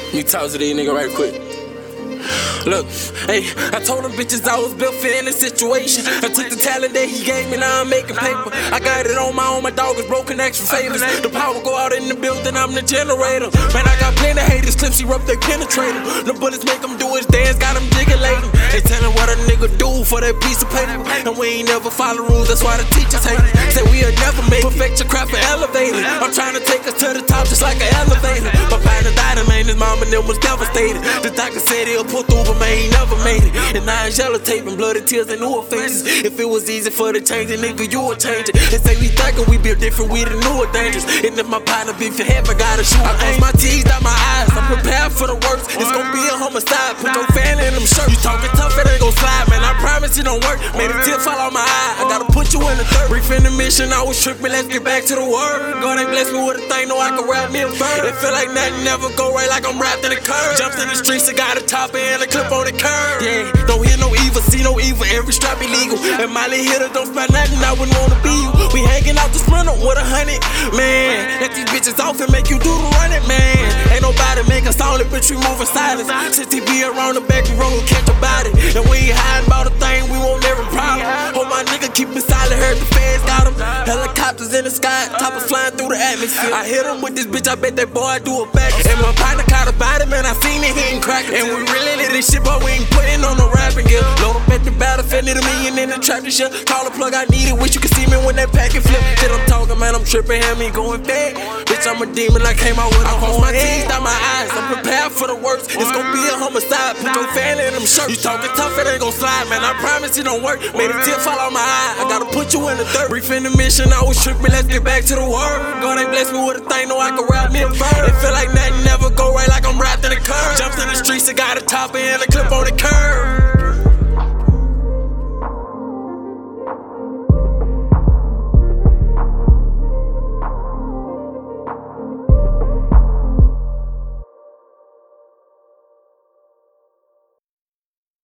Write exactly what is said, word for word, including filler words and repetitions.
Me talk to these niggas right quick. Look, hey, I told them bitches I was built for any situation. I took the talent that he gave me, now I'm making paper. I got it on my own, my dog is broken extra favors. The power go out in the building, I'm the generator. Man, I got plenty of haters, clips erupt, they penetrate them. The bullets make them do his dance, got them jiggling. They tellin' what a nigga do for that piece of paper. And we ain't never follow rules, that's why the teachers hate it. Say we'll never make perfect your craft for elevated. I'm trying to take us to the top just like an elevator. My partner died, man, his mom and them was devastated. The doctor said he'll pull through, but man, he never made it. And now it's yellow tape and bloody tears and newer faces. If it was easy for the change, nigga, you would change it. They say we thinkin' we built different, we the newer dangers. And if my partner be for heaven, gotta shoot. I close my T's, dot my eyes, I'm prepared for the worst. It's gon' be a homicide, put your fan in them shirts. You talkin' tough, it ain't gon' slide, man, I promise it don't work. Made a tear fall out my eye, I gotta put you in the dirt. Brief in the mission, I was trippin', let's get back to the word. God ain't blessed me with a thing, know I can rap me a bird. It feel like nothing never go right, like I'm wrapped in a curve. Jumped in the streets, I got a topper and a clip on the curve. Yeah, don't hear no evil, see no evil, every strap illegal. And Miley hitter don't spend nothing, I wouldn't wanna be you. We hanging out the Sprinter with a hundred, man. Let these bitches off and make you do the running, man. Ain't nobody make us all it, but we moving silence. Since he be around the back road, catch a body. And we ain't hiding about a thing, we won't every problem. Hold my nigga, keep me silent, heard the feds got him. Helicopters in the sky, toppers flying through the atmosphere. I hit him with this bitch, I bet that boy do a back. And my partner caught a body, man, I seen it hitting crack. And we really lit this shit, but we ain't putting on no rapping gear. Load up at the battlefield, need a million in the trap this shit. Call a plug, I need it, wish you could see me when that packet flip. Shit, I'm talking, man, I'm tripping, have me going back. Bitch, I'm a demon, I came out with a whole my teeth, out my eyes. I'm prepared for the worst, it's gon' be a homicide. Put your fan in them shirts. You talking tough, it ain't gon' slide, man, I promise it don't work. Made a tear fall out my eye, I gotta put you in the dirt. Brief in the mission, I was tripping, let's get back to the word. God ain't blessed me with a thing, know I can rap me a bird. It feel like nothing never